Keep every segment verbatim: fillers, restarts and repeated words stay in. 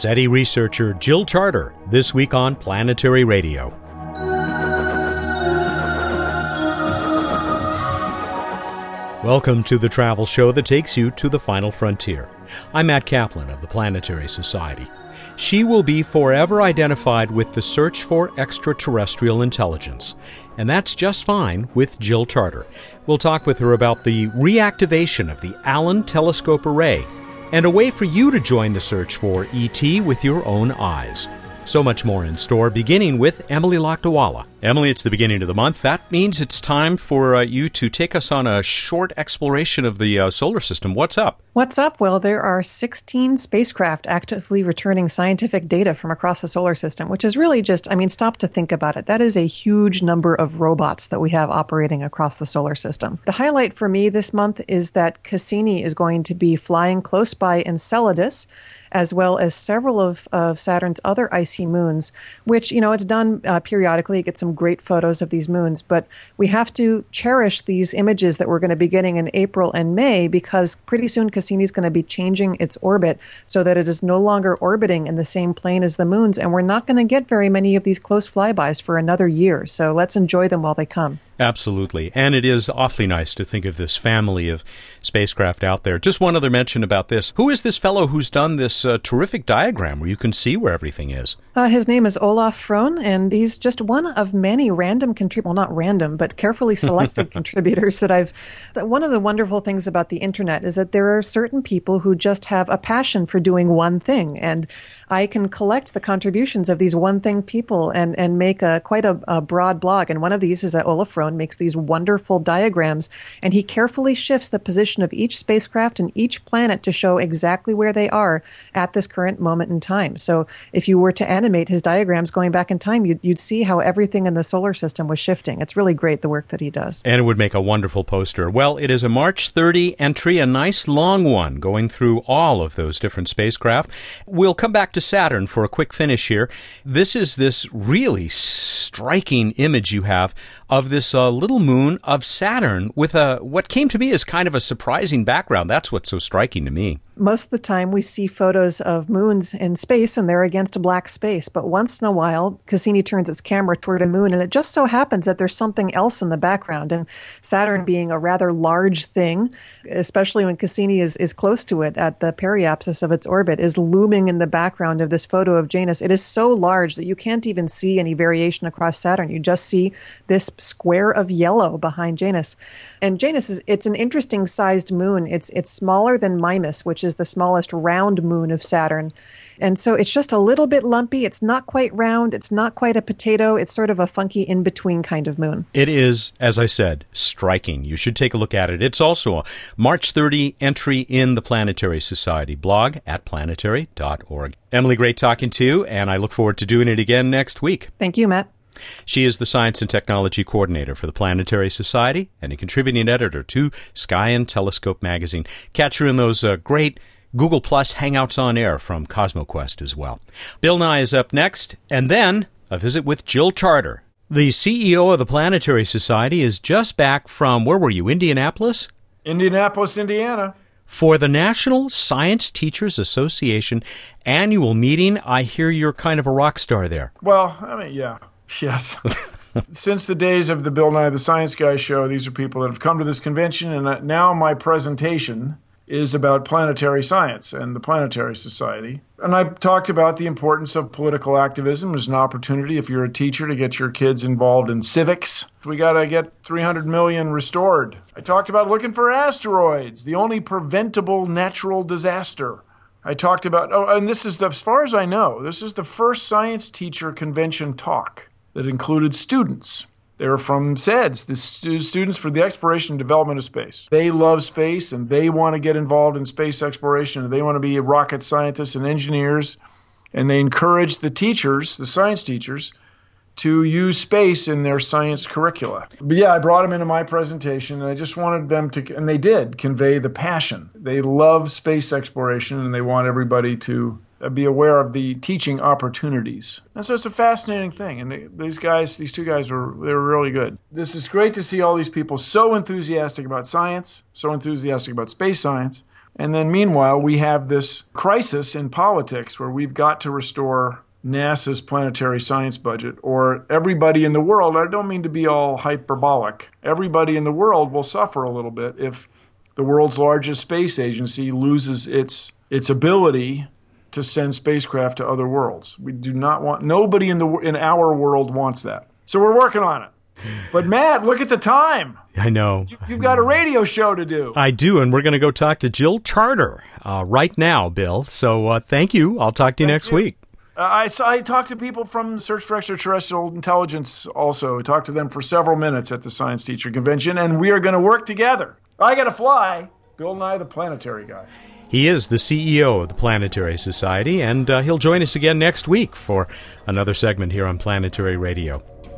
SETI researcher Jill Charter, this week on Planetary Radio. Welcome to the travel show that takes you to the final frontier. I'm Matt Kaplan of the Planetary Society. She will be forever identified with the search for extraterrestrial intelligence. And that's just fine with Jill Charter. We'll talk with her about the reactivation of the Allen Telescope Array and a way for you to join the search for E T with your own eyes. So much more in store, beginning with Emily Lakdawalla. Emily, it's the beginning of the month. That means it's time for uh, you to take us on a short exploration of the uh, solar system. What's up? What's up? Well, there are sixteen spacecraft actively returning scientific data from across the solar system, which is really just, I mean, stop to think about it. That is a huge number of robots that we have operating across the solar system. The highlight for me this month is that Cassini is going to be flying close by Enceladus, as well as several of, of Saturn's other icy moons, which, you know, it's done uh, periodically. You get some great photos of these moons, but we have to cherish these images that we're going to be getting in April and May, because pretty soon Cassini is going to be changing its orbit so that it is no longer orbiting in the same plane as the moons, and we're not going to get very many of these close flybys for another year. So let's enjoy them while they come. Absolutely. And it is awfully nice to think of this family of spacecraft out there. Just one other mention about this. Who is this fellow who's done this uh, terrific diagram where you can see where everything is? Uh, his name is Olaf Frohn, and he's just one of many random contrib- well, not random, but carefully selected contributors that I've... That one of the wonderful things about the internet is that there are certain people who just have a passion for doing one thing, and I can collect the contributions of these one-thing people and, and make a quite a, a broad blog. And one of these is that Olaf Frohn makes these wonderful diagrams, and he carefully shifts the position of each spacecraft and each planet to show exactly where they are at this current moment in time. So if you were to animate his diagrams going back in time, you'd, you'd see how everything in the solar system was shifting. It's really great, the work that he does. And it would make a wonderful poster. Well, it is a March thirtieth entry, a nice long one, going through all of those different spacecraft. We'll come back to Saturn for a quick finish here. This is this really striking image you have of this uh, little moon of Saturn with a what came to me as kind of a surprising background. That's what's so striking to me. Most of the time we see photos of moons in space and they're against a black space. But once in a while, Cassini turns its camera toward a moon, and it just so happens that there's something else in the background. And Saturn being a rather large thing, especially when Cassini is, is close to it at the periapsis of its orbit, is looming in the background of this photo of Janus. It is so large that you can't even see any variation across Saturn. You just see this square of yellow behind Janus. And Janus is, it's an interesting sized moon. It's, it's smaller than Mimas, which is the smallest round moon of Saturn. And so it's just a little bit lumpy. It's not quite round. It's not quite a potato. It's sort of a funky in-between kind of moon. It is, as I said, striking. You should take a look at it. It's also a March thirtieth entry in the Planetary Society blog at planetary dot org. Emily, great talking to you, and I look forward to doing it again next week. Thank you, Matt. She is the Science and Technology Coordinator for the Planetary Society and a contributing editor to Sky and Telescope magazine. Catch her in those uh, great Google Plus Hangouts on Air from CosmoQuest as well. Bill Nye is up next, and then a visit with Jill Charter. The C E O of the Planetary Society is just back from, where were you, Indianapolis? Indianapolis, Indiana. For the National Science Teachers Association annual meeting. I hear you're kind of a rock star there. Well, I mean, yeah. Yes. Since the days of the Bill Nye the Science Guy show, these are people that have come to this convention, and now my presentation is about planetary science and the Planetary Society. And I talked about the importance of political activism as an opportunity, if you're a teacher, to get your kids involved in civics. We got to get three hundred million restored. I talked about looking for asteroids, the only preventable natural disaster. I talked about, oh, and this is, the, as far as I know, this is the first science teacher convention talk that included students. They're from S E D S, the stu- Students for the Exploration and Development of Space. They love space, and they want to get involved in space exploration, and they want to be rocket scientists and engineers, and they encourage the teachers, the science teachers, to use space in their science curricula. But yeah, I brought them into my presentation, and I just wanted them to, and they did, convey the passion. They love space exploration, and they want everybody to be aware of the teaching opportunities. And so it's a fascinating thing. And they, these guys, these two guys, were they were really good. This is great to see all these people so enthusiastic about science, so enthusiastic about space science. And then meanwhile, we have this crisis in politics where we've got to restore NASA's planetary science budget, or everybody in the world, I don't mean to be all hyperbolic, everybody in the world will suffer a little bit if the world's largest space agency loses its its ability to send spacecraft to other worlds. We do not want, nobody in the in our world wants that. So we're working on it. But Matt, look at the time. I know. You, you've got a radio show to do. I do, and we're going to go talk to Jill Tarter uh, right now, Bill. So uh, thank you. I'll talk to you Thank next you. week. Uh, I, so I talked to people from Search for Extraterrestrial Intelligence also. I talked to them for several minutes at the Science Teacher Convention, and we are going to work together. I got to fly. Bill Nye, the planetary guy. He is the C E O of the Planetary Society, and uh, he'll join us again next week for another segment here on Planetary Radio.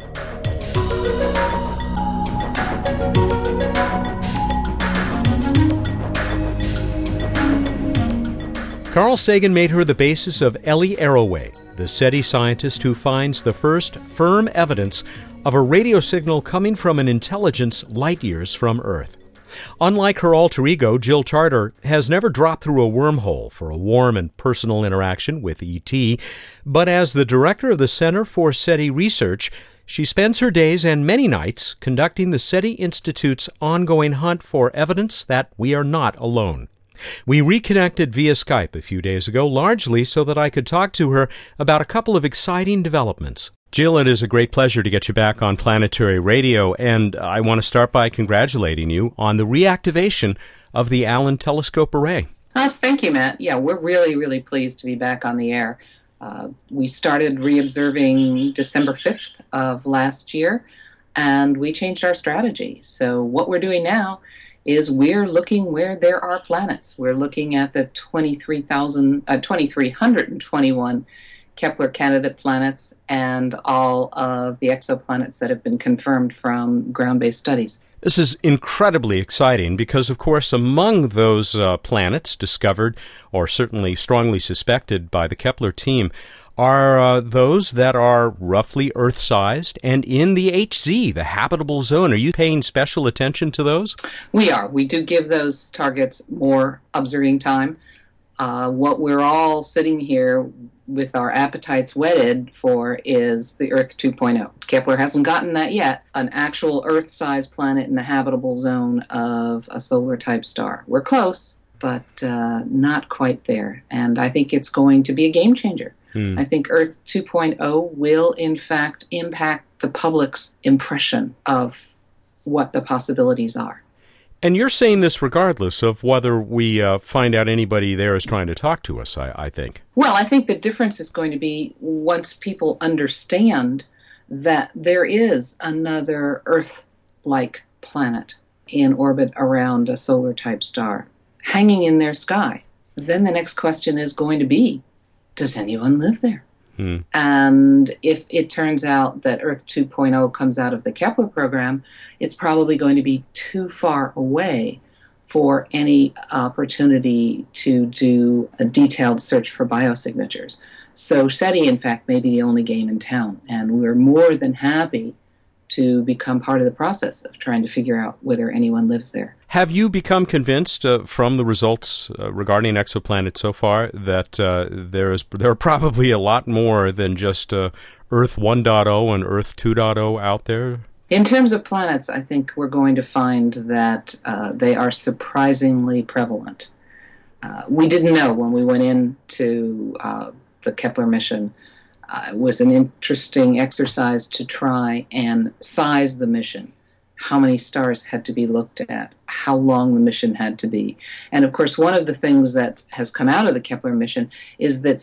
Carl Sagan made her the basis of Ellie Arroway, the SETI scientist who finds the first firm evidence of a radio signal coming from an intelligence light years from Earth. Unlike her alter ego, Jill Tarter has never dropped through a wormhole for a warm and personal interaction with E T, but as the director of the Center for SETI Research, she spends her days and many nights conducting the SETI Institute's ongoing hunt for evidence that we are not alone. We reconnected via Skype a few days ago, largely so that I could talk to her about a couple of exciting developments. Jill, it is a great pleasure to get you back on Planetary Radio, and I want to start by congratulating you on the reactivation of the Allen Telescope Array. Oh, thank you, Matt. Yeah, we're really, really pleased to be back on the air. Uh, we started re-observing December fifth of last year, and we changed our strategy. So what we're doing now is we're looking where there are planets. We're looking at the twenty-three thousand, uh, two thousand three hundred twenty-one Kepler candidate planets and all of the exoplanets that have been confirmed from ground-based studies. This is incredibly exciting because, of course, among those uh, planets discovered, or certainly strongly suspected by the Kepler team, are uh, those that are roughly Earth-sized and in the H Z, the habitable zone. Are you paying special attention to those? We are. We do give those targets more observing time. Uh, what we're all sitting here with our appetites whetted for is the Earth two point oh. Kepler hasn't gotten that yet, an actual Earth-sized planet in the habitable zone of a solar-type star. We're close, but uh, not quite there. And I think it's going to be a game changer. Hmm. I think Earth two point oh will, in fact, impact the public's impression of what the possibilities are. And you're saying this regardless of whether we uh, find out anybody there is trying to talk to us, I, I think. Well, I think the difference is going to be once people understand that there is another Earth-like planet in orbit around a solar-type star hanging in their sky. Then the next question is going to be, does anyone live there? Hmm. And if it turns out that Earth two point oh comes out of the Kepler program, it's probably going to be too far away for any opportunity to do a detailed search for biosignatures. So SETI, in fact, may be the only game in town, and we're more than happy to become part of the process of trying to figure out whether anyone lives there. Have you become convinced uh, from the results uh, regarding exoplanets so far that uh, there is there are probably a lot more than just uh, Earth one point oh and Earth two point oh out there? In terms of planets, I think we're going to find that uh, they are surprisingly prevalent. Uh, we didn't know when we went into uh, the Kepler mission. Uh, it was an interesting exercise to try and size the mission, how many stars had to be looked at, how long the mission had to be. And of course, one of the things that has come out of the Kepler mission is that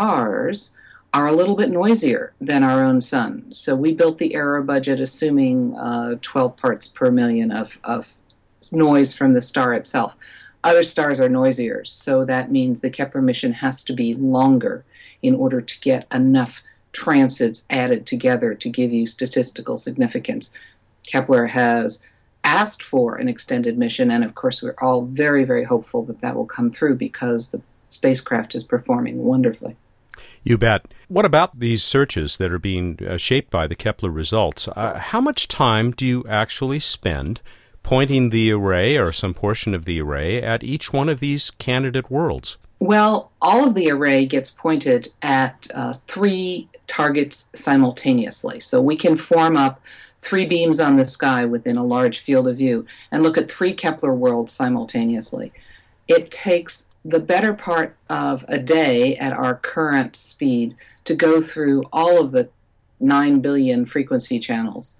stars are a little bit noisier than our own sun. So we built the error budget assuming uh, twelve parts per million of, of noise from the star itself. Other stars are noisier, so that means the Kepler mission has to be longer in order to get enough transits added together to give you statistical significance. Kepler has asked for an extended mission, and of course we're all very, very hopeful that that will come through because the spacecraft is performing wonderfully. You bet. What about these searches that are being uh, shaped by the Kepler results? Uh, how much time do you actually spend pointing the array or some portion of the array at each one of these candidate worlds? Well, all of the array gets pointed at uh, three targets simultaneously. So we can form up three beams on the sky within a large field of view and look at three Kepler worlds simultaneously. It takes the better part of a day at our current speed to go through all of the nine billion frequency channels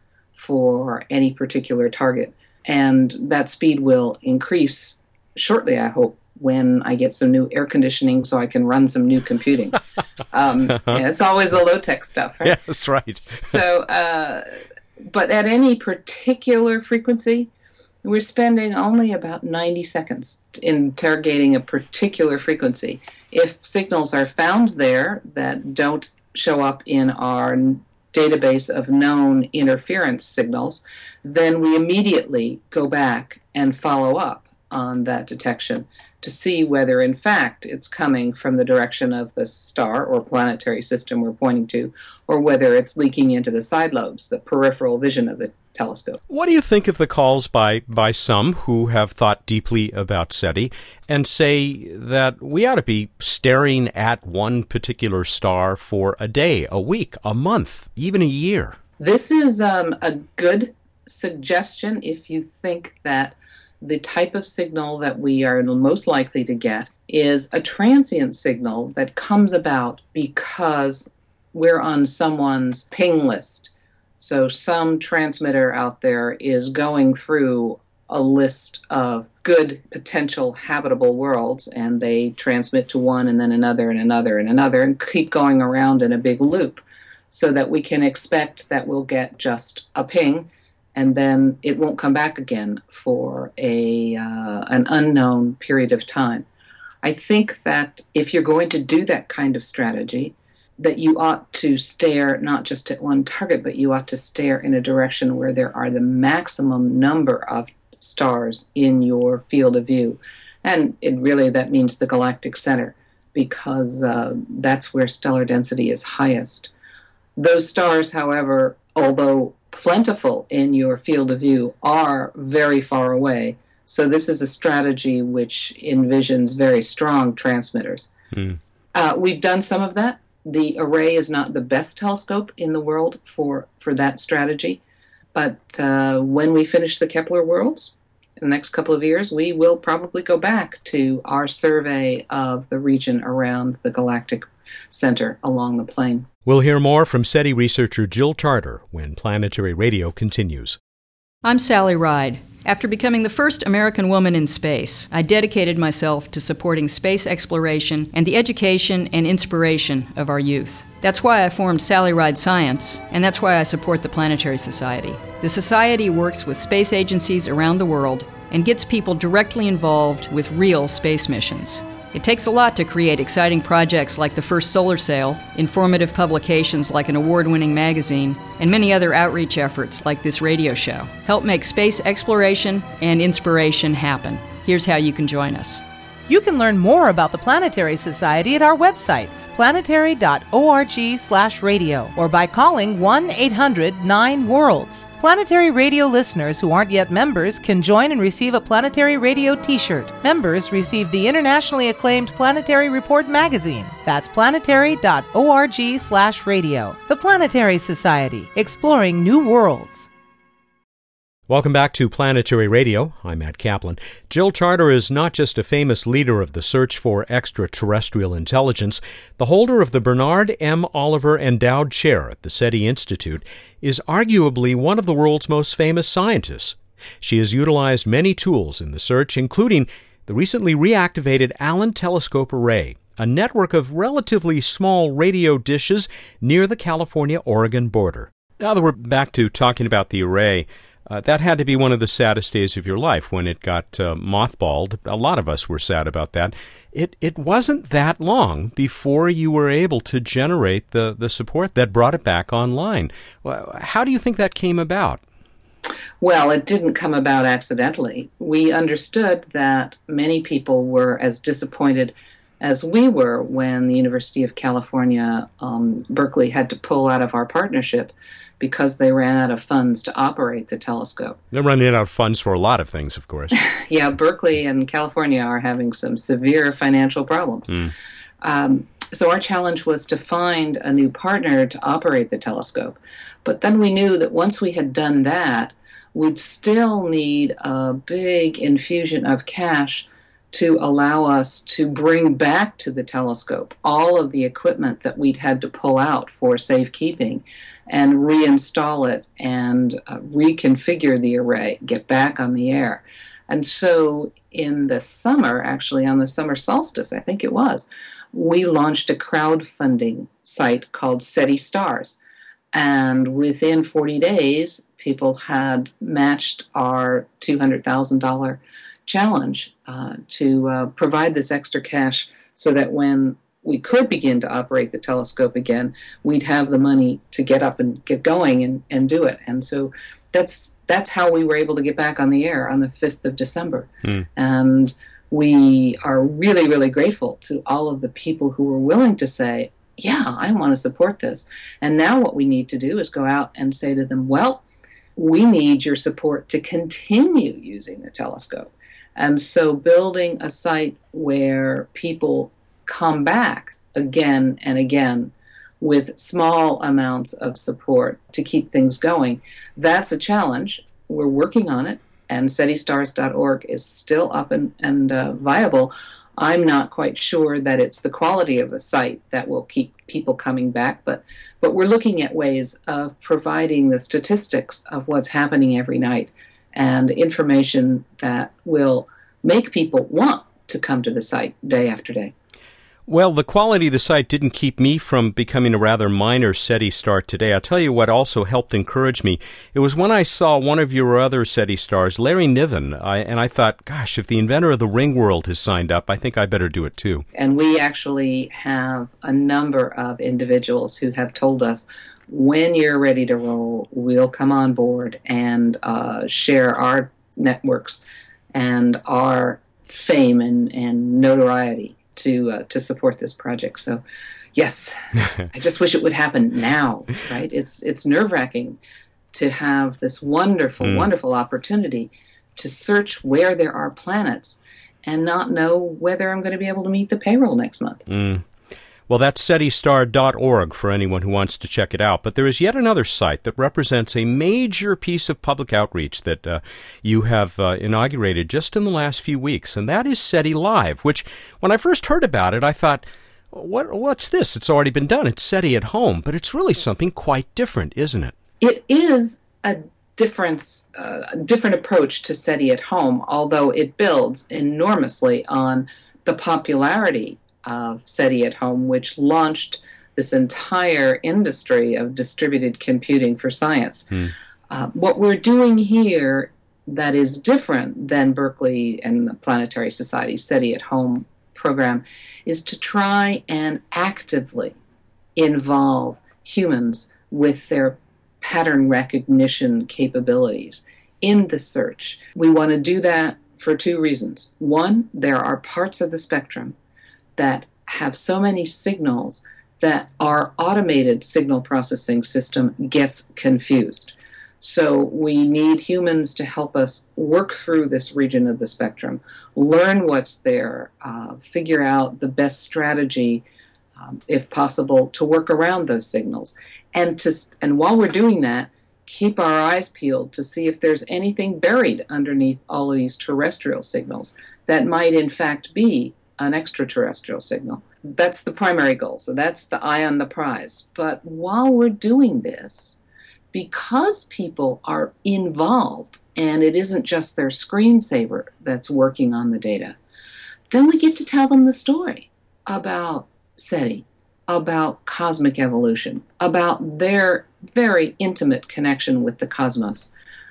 for any particular target. And that speed will increase shortly, I hope, when I get some new air conditioning so I can run some new computing. Um, yeah, it's always the low-tech stuff, right? Yeah, that's right. so, uh, but at any particular frequency, we're spending only about ninety seconds interrogating a particular frequency. If signals are found there that don't show up in our database of known interference signals, then we immediately go back and follow up on that detection to see whether, in fact, it's coming from the direction of the star or planetary system we're pointing to, or whether it's leaking into the side lobes, the peripheral vision of the telescope. What do you think of the calls by, by some who have thought deeply about SETI and say that we ought to be staring at one particular star for a day, a week, a month, even a year? This is um, a good suggestion if you think that the type of signal that we are most likely to get is a transient signal that comes about because we're on someone's ping list. So some transmitter out there is going through a list of good potential habitable worlds, and they transmit to one and then another and another and another and keep going around in a big loop so that we can expect that we'll get just a ping and then it won't come back again for a uh, an unknown period of time. I think that if you're going to do that kind of strategy, that you ought to stare not just at one target, but you ought to stare in a direction where there are the maximum number of stars in your field of view. And it really, that means the galactic center, because uh, that's where stellar density is highest. Those stars, however, although plentiful in your field of view, are very far away. So this is a strategy which envisions very strong transmitters. Mm. Uh, we've done some of that. The array is not the best telescope in the world for, for that strategy. But uh, when we finish the Kepler worlds in the next couple of years, we will probably go back to our survey of the region around the galactic center along the plane. We'll hear more from SETI researcher Jill Tarter when Planetary Radio continues. I'm Sally Ride. After becoming the first American woman in space, I dedicated myself to supporting space exploration and the education and inspiration of our youth. That's why I formed Sally Ride Science, and that's why I support the Planetary Society. The Society works with space agencies around the world and gets people directly involved with real space missions. It takes a lot to create exciting projects like the first solar sail, informative publications like an award-winning magazine, and many other outreach efforts like this radio show. Help make space exploration and inspiration happen. Here's how you can join us. You can learn more about the Planetary Society at our website, planetary dot org slash radio, or by calling one eight hundred nine worlds. Planetary Radio listeners who aren't yet members can join and receive a Planetary Radio t-shirt. Members receive the internationally acclaimed Planetary Report magazine. That's planetary dot org slash radio. The Planetary Society, exploring new worlds. Welcome back to Planetary Radio. I'm Matt Kaplan. Jill Tarter is not just a famous leader of the search for extraterrestrial intelligence. The holder of the Bernard M. Oliver Endowed Chair at the SETI Institute is arguably one of the world's most famous scientists. She has utilized many tools in the search, including the recently reactivated Allen Telescope Array, a network of relatively small radio dishes near the California-Oregon border. Now that we're back to talking about the array, Uh, that had to be one of the saddest days of your life when it got uh, mothballed. A lot of us were sad about that. It it wasn't that long before you were able to generate the, the support that brought it back online. How do you think that came about? Well, it didn't come about accidentally. We understood that many people were as disappointed as we were when the University of California, um, Berkeley had to pull out of our partnership because they ran out of funds to operate the telescope. They're running out of funds for a lot of things, of course. Yeah, Berkeley and California are having some severe financial problems. Mm. Um, so our challenge was to find a new partner to operate the telescope. But then we knew that once we had done that, we'd still need a big infusion of cash to allow us to bring back to the telescope all of the equipment that we'd had to pull out for safekeeping and reinstall it and uh, reconfigure the array, get back on the air. And so in the summer, actually on the summer solstice, I think it was, we launched a crowdfunding site called SETI Stars. And within forty days, people had matched our two hundred thousand dollars challenge uh, to uh, provide this extra cash so that when we could begin to operate the telescope again, we'd have the money to get up and get going and, and do it. And so that's that's how we were able to get back on the air on the fifth of December. Mm. And we are really, really grateful to all of the people who were willing to say, yeah, I want to support this. And now what we need to do is go out and say to them, well, we need your support to continue using the telescope. And so building a site where people come back again and again with small amounts of support to keep things going, that's a challenge. We're working on it, and SETI Stars dot org is still up and, and uh, viable. I'm not quite sure that it's the quality of a site that will keep people coming back, but but we're looking at ways of providing the statistics of what's happening every night and information that will make people want to come to the site day after day. Well, the quality of the site didn't keep me from becoming a rather minor SETI star today. I'll tell you what also helped encourage me. It was when I saw one of your other SETI stars, Larry Niven, I, and I thought, gosh, if the inventor of the ring world has signed up, I think I better do it too. And we actually have a number of individuals who have told us, when you're ready to roll, we'll come on board and uh, share our networks and our fame and, and notoriety to uh, to support this project. So, yes, I just wish it would happen now, right? It's it's nerve-wracking to have this wonderful, mm. wonderful opportunity to search where there are planets and not know whether I'm going to be able to meet the payroll next month. Mm. Well, that's SETI Star dot org for anyone who wants to check it out. But there is yet another site that represents a major piece of public outreach that uh, you have uh, inaugurated just in the last few weeks, and that is SETI Live, which, when I first heard about it, I thought, what, what's this? It's already been done. It's SETI at home, but it's really something quite different, isn't it? It is a difference, uh, a different approach to SETI at home, although it builds enormously on the popularity of SETI at home, which launched this entire industry of distributed computing for science. Mm. Uh, what we're doing here that is different than Berkeley and the Planetary Society's SETI at Home program is to try and actively involve humans with their pattern recognition capabilities in the search. We want to do that for two reasons. One, there are parts of the spectrum that have so many signals that our automated signal processing system gets confused. So we need humans to help us work through this region of the spectrum, learn what's there, uh, figure out the best strategy, um, if possible, to work around those signals. And to and while we're doing that, keep our eyes peeled to see if there's anything buried underneath all of these terrestrial signals that might in fact be an extraterrestrial signal. That's the primary goal. So that's the eye on the prize. But while we're doing this, because people are involved and it isn't just their screensaver that's working on the data, then we get to tell them the story about SETI, about cosmic evolution, about their very intimate connection with the cosmos.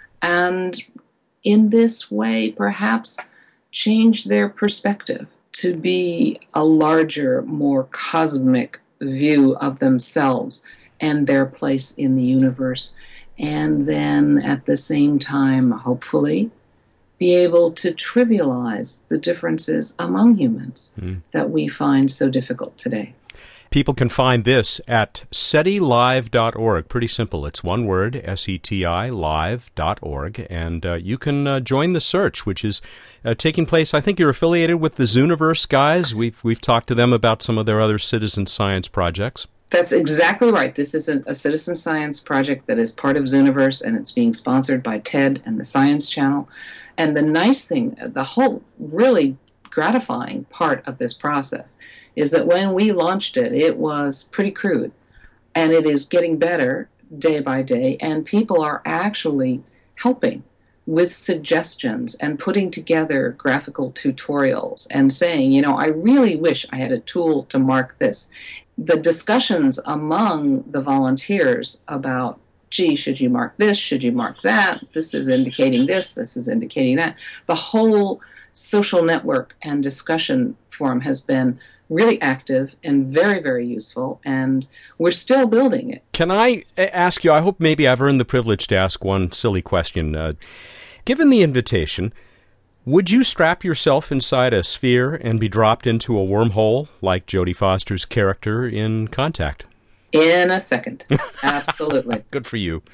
And in this way, perhaps change their perspective to be a larger, more cosmic view of themselves and their place in the universe. And then at the same time, hopefully, be able to trivialize the differences among humans mm. that we find so difficult today. People can find this at SETI live dot org. Pretty simple. It's one word, S E T I, live dot org. And uh, you can uh, join the search, which is uh, taking place. I think you're affiliated with the Zooniverse guys. We've, we've talked to them about some of their other citizen science projects. That's exactly right. This is a, a citizen science project that is part of Zooniverse, and it's being sponsored by TED and the Science Channel. And the nice thing, the whole really gratifying part of this process is that when we launched it, it was pretty crude, and it is getting better day by day, and people are actually helping with suggestions and putting together graphical tutorials and saying, you know, I really wish I had a tool to mark this. The discussions among the volunteers about, gee, should you mark this, should you mark that, this is indicating this, this is indicating that, the whole social network and discussion forum has been really active and very, very useful, and we're still building it. Can I ask you, I hope maybe I've earned the privilege to ask one silly question. Uh, given the invitation, would you strap yourself inside a sphere and be dropped into a wormhole like Jodie Foster's character in Contact? In a second. Absolutely. Good for you.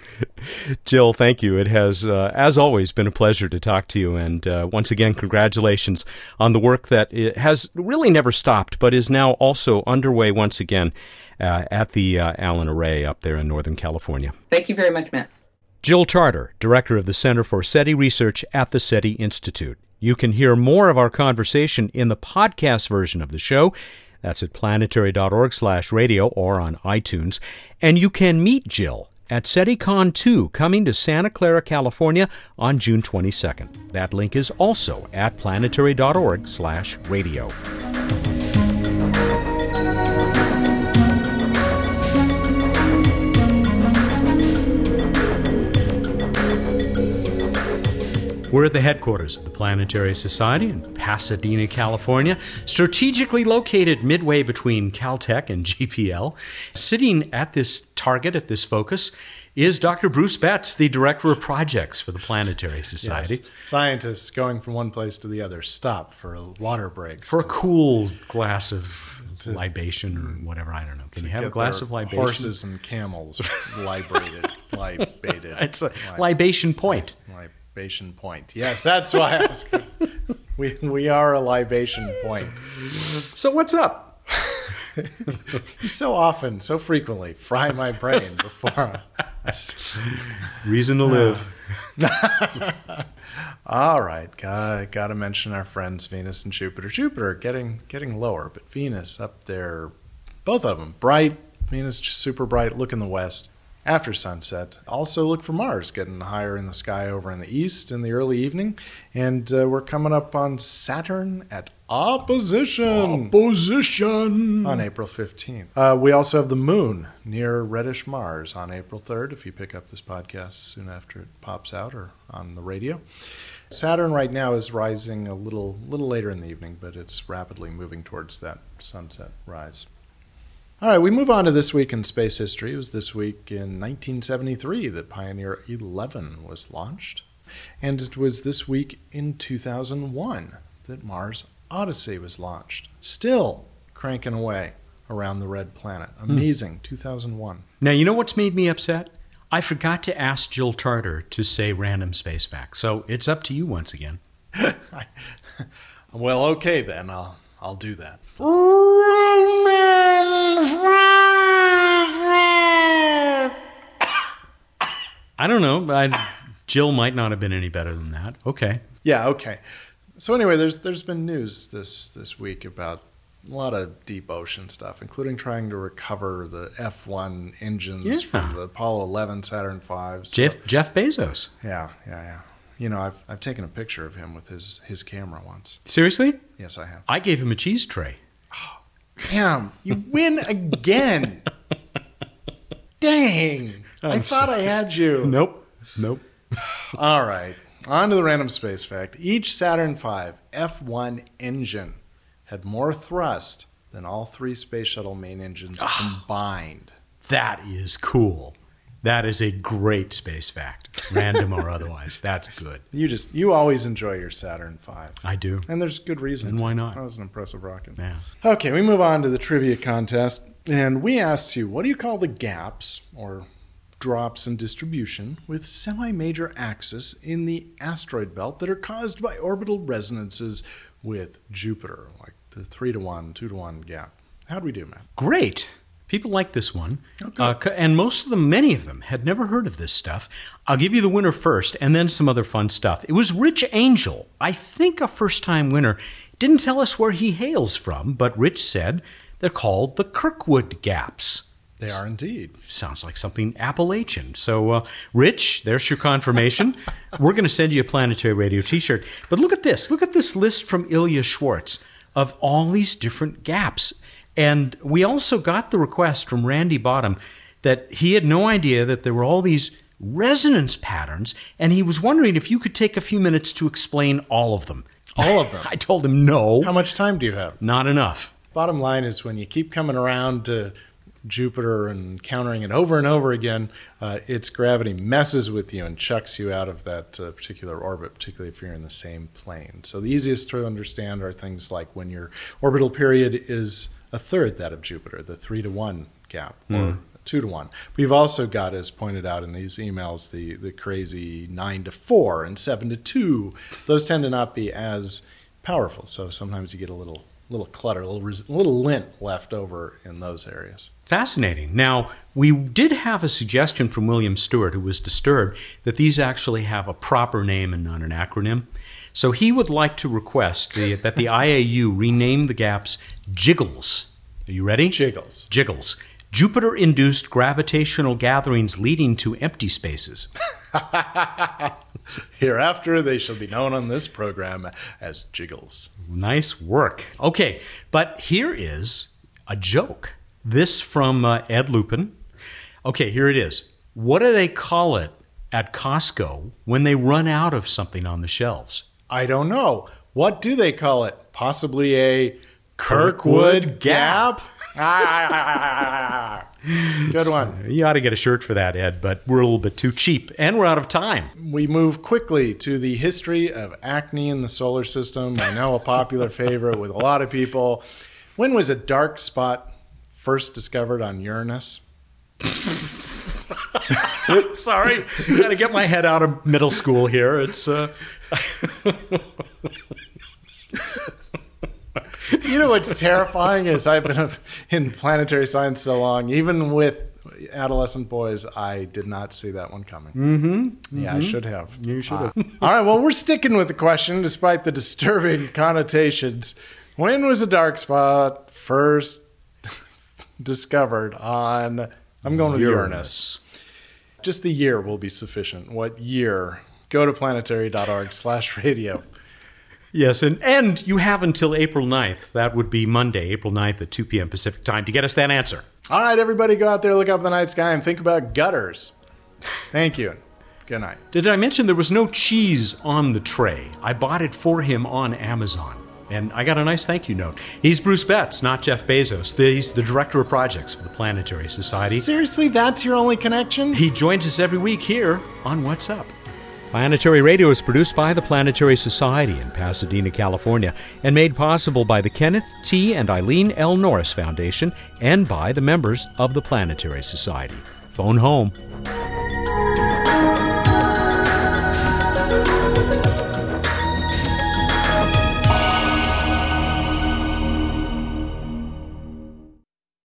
Jill, thank you. It has, uh, as always, been a pleasure to talk to you. And uh, once again, congratulations on the work that it has really never stopped, but is now also underway once again uh, at the uh, Allen Array up there in Northern California. Thank you very much, Matt. Jill Tarter, Director of the Center for SETI Research at the SETI Institute. You can hear more of our conversation in the podcast version of the show. That's at planetary.org slash radio or on iTunes. And you can meet Jill at SETICon two, coming to Santa Clara, California on June twenty-second. That link is also at planetary.org slash radio. We're at the headquarters of the Planetary Society in Pasadena, California, strategically located midway between Caltech and J P L. Sitting at this target, at this focus, is Doctor Bruce Betts, the Director of Projects for the Planetary Society. Yes. Scientists going from one place to the other stop for water breaks. For a cool glass of to, libation or whatever, I don't know. Can you have a glass of libation? Horses and camels libated. libated. It's a Lib- libation point. Lib- Libation point. Yes, that's why I was good. We we are a libation point. So what's up? You so often, so frequently fry my brain before I... Reason to live. All right, got got to mention our friends Venus and Jupiter. Jupiter getting getting lower, but Venus up there, both of them bright. Venus super bright. Look in the west. After sunset. Also look for Mars getting higher in the sky over in the east in the early evening. And uh, we're coming up on Saturn at opposition. Opposition. On April fifteenth. Uh, we also have the moon near reddish Mars on April third, if you pick up this podcast soon after it pops out or on the radio. Saturn right now is rising a little, little later in the evening, but it's rapidly moving towards that sunset rise. All right, we move on to This Week in Space History. It was this week in nineteen seventy-three that Pioneer eleven was launched. And it was this week in two thousand one that Mars Odyssey was launched. Still cranking away around the red planet. Amazing, hmm. two thousand one. Now, you know what's made me upset? I forgot to ask Jill Tarter to say random space facts. So it's up to you once again. Well, okay then. I'll, I'll do that. I don't know. I, Jill might not have been any better than that. Okay. Yeah, okay. So anyway, there's there's been news this, this week about a lot of deep ocean stuff, including trying to recover the F one engines yeah. from the Apollo eleven Saturn five. So, Jeff, Jeff Bezos. Yeah, yeah, yeah. You know, I've I've taken a picture of him with his, his camera once. Seriously? Yes, I have. I gave him a cheese tray. Oh, damn, you win again. Dang. I'm I thought sorry. I had you. Nope. Nope. All right. On to the random space fact. Each Saturn five F one engine had more thrust than all three space shuttle main engines oh, combined. That is cool. That is a great space fact, random or otherwise. That's good. You just you always enjoy your Saturn five. I do. And there's good reason. And why not? That was an impressive rocket. Yeah. Okay, we move on to the trivia contest. And we asked you, what do you call the gaps or drops in distribution with semi-major axis in the asteroid belt that are caused by orbital resonances with Jupiter, like the three to one, two to one gap? How'd we do, Matt? Great. People like this one. Okay. Uh, and most of them, many of them, had never heard of this stuff. I'll give you the winner first and then some other fun stuff. It was Rich Angel, I think a first-time winner. Didn't tell us where he hails from, but Rich said they're called the Kirkwood Gaps. They are indeed. Sounds like something Appalachian. So, uh, Rich, there's your confirmation. We're going to send you a Planetary Radio t-shirt. But look at this. Look at this list from Ilya Schwartz of all these different gaps. And we also got the request from Randy Bottom that he had no idea that there were all these resonance patterns, and he was wondering if you could take a few minutes to explain all of them. All of them? I told him no. How much time do you have? Not enough. Bottom line is when you keep coming around to Jupiter and encountering it over and over again, uh, its gravity messes with you and chucks you out of that uh, particular orbit, particularly if you're in the same plane. So the easiest to understand are things like when your orbital period is a third that of Jupiter, the three to one gap, or Mm. two to one. We've also got, as pointed out in these emails, the, the crazy nine to four and seven to two. Those tend to not be as powerful, so sometimes you get a little little clutter, a little, res- little lint left over in those areas. Fascinating. Now, we did have a suggestion from William Stewart, who was disturbed that these actually have a proper name and not an acronym. So he would like to request the, that the I A U rename the gaps Jiggles. Are you ready? Jiggles. Jiggles. Jupiter-induced gravitational gatherings leading to empty spaces. Hereafter, they shall be known on this program as Jiggles. Nice work. Okay, but here is a joke. This from uh, Ed Lupin. Okay, here it is. What do they call it at Costco when they run out of something on the shelves? I don't know. What do they call it? Possibly a Kirkwood Gap? Good one. You ought to get a shirt for that, Ed, but we're a little bit too cheap, and we're out of time. We move quickly to the history of acne in the solar system. I know a popular favorite with a lot of people. When was a dark spot first discovered on Uranus? Sorry, got to get my head out of middle school here. It's uh... You know what's terrifying is I've been in planetary science so long, even with adolescent boys, I did not see that one coming. Mm-hmm. Yeah, mm-hmm. I should have. You should have. Uh, all right, well, we're sticking with the question despite the disturbing connotations. When was a dark spot first discovered on, I'm going with Uranus. Uranus. Just the year will be sufficient. What year? Go to planetary.org slash radio. Yes, and, and you have until April ninth. That would be Monday, April ninth at two p.m. Pacific time to get us that answer. All right, everybody go out there, look up the night sky, and think about gutters. Thank you. Good night. Did I mention there was no cheese on the tray? I bought it for him on Amazon. And I got a nice thank you note. He's Bruce Betts, not Jeff Bezos. He's the director of projects for the Planetary Society. Seriously, that's your only connection? He joins us every week here on What's Up. Planetary Radio is produced by the Planetary Society in Pasadena, California, and made possible by the Kenneth T. and Eileen L. Norris Foundation and by the members of the Planetary Society. Phone home.